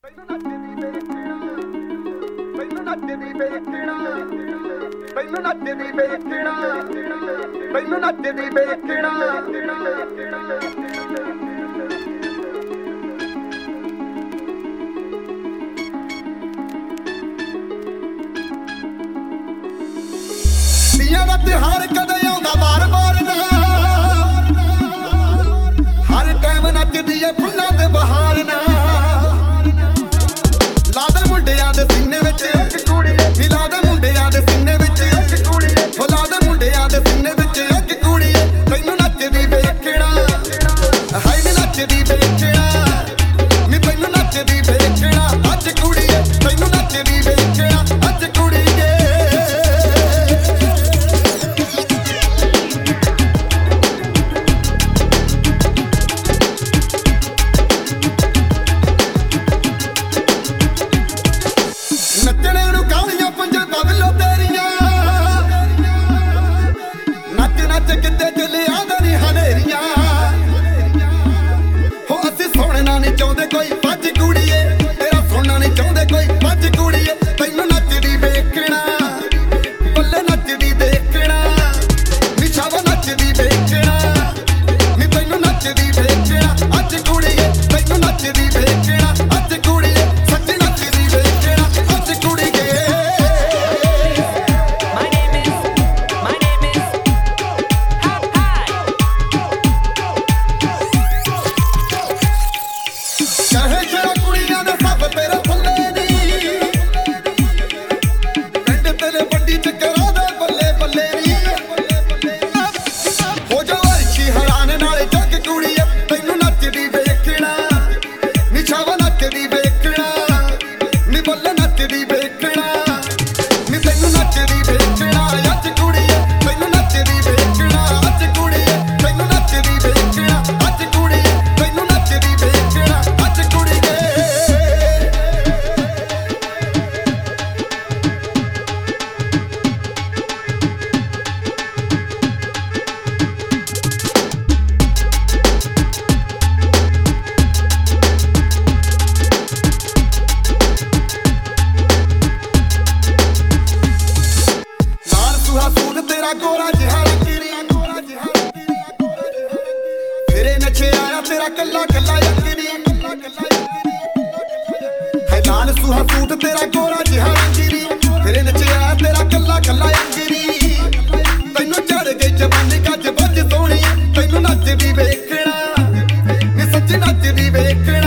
ਤਿਹਾਰ ਕਦੇ ਆਉਂਦਾ ਬਾਰ-ਬਾਰ ਨਾ ਹਰ ਟਾਈਮ ਨੱਚਦੀ ਏ ਫੁੱਲਾਂ ਦੇ ਬਹਾਰ ਨਾ ਲਾਦਰ ਮੁੰਡਿਆਂ ਦੇ ਸੀਨੇ ਵਿੱਚ ਇੱਕ ਕੁੜੀਏ ਹਿਲਾਦੇ ਮੁੰਡਿਆਂ ਦੇ ਸੀਨੇ ਵਿੱਚ ਇੱਕ ਕੁੜੀਏ ਹਿਲਾਦੇ ਮੁੰਡਿਆਂ ਦੇ ਸੀਨੇ ਵਿੱਚ ਇੱਕ ਕੁੜੀਏ ਤੈਨੂੰ ਨੱਚਦੀ ਵੇਖਣਾ ਹਾਏ ਨੀ ਨੱਚਦੀ ਵੇਖਣਾ ਨੀ ਤੈਨੂੰ ਨੱਚਦੀ ਵੇਖਣਾ ਅੱਜ ਕੁੜੀਏ ਤੈਨੂੰ ਨੱਚਦੀ ਵੇਖਣਾ ਅੱਜ ਕੁੜੀਏ ਕਿੱਤੇ ਚੱਲਿਆ ਨੀ ਹਨੇਰੀਆਂ ਹੋ ਅਸੀਂ ਸੋਹਣਾ ਨਹੀਂ ਚਾਹੁੰਦੇ ਕੋਈ ਭੱਜ ਕੁੜੀਏ ਤੇਰਾ ਸੋਹਣਾ ਨਹੀਂ ਚਾਹੁੰਦੇ ਕੋਈ ਭੱਜ ਕੁੜੀਏ ਤੈਨੂੰ ਨੱਚਦੀ ਵੇਖਣਾ ਬੱਲੇ ਨੱਚਦੀ ਦੇਖਣਾ ਨਿਸ਼ਾਵਾ ਨੱਚਦੀ ਵੇਖਣਾ ਨੀ ਤੈਨੂੰ ਨੱਚਦੀ ਵੇਖਣਾ ਅੱਜ ਕੁੜੀਏ ਤੈਨੂੰ ਨੱਚਦੀ ਵੇਖਣਾ ਅੱਜ ਕੁੜੀਏ ਸੱਚੀ ਨੱਚਦੀ ਵੇਖਣਾ ਅੱਜ ਕੁੜੀਏ ਗੋਰਾ ਜਿਹਾ ਰੰਗੀਰੀ ਫਿਰੇ ਨੱਚੇ ਆਇਆ ਤੇਰਾ ਕੱਲਾ ਕੱਲਾ ਯੰਗਰੀ ਹੈ ਲਾਲ ਸੁਹਾ ਸੂਟ ਤੇਰਾ ਗੋਰਾ ਜਿਹਾ ਰੰਗੀਰੀ ਫਿਰੇ ਨੱਚੇ ਆਇਆ ਤੇਰਾ ਕੱਲਾ ਕੱਲਾ ਯੰਗਰੀ ਤੈਨੂੰ ਚੜ ਗਈ ਜਵਾਨੀ ਗੱਜ ਵੱਜ ਸੋਹਣੀ ਤੈਨੂੰ ਨੱਚਦੀ ਵੇਖਣਾ ਨੀ ਸੱਚੀ ਨੱਚਦੀ ਵੇਖਣਾ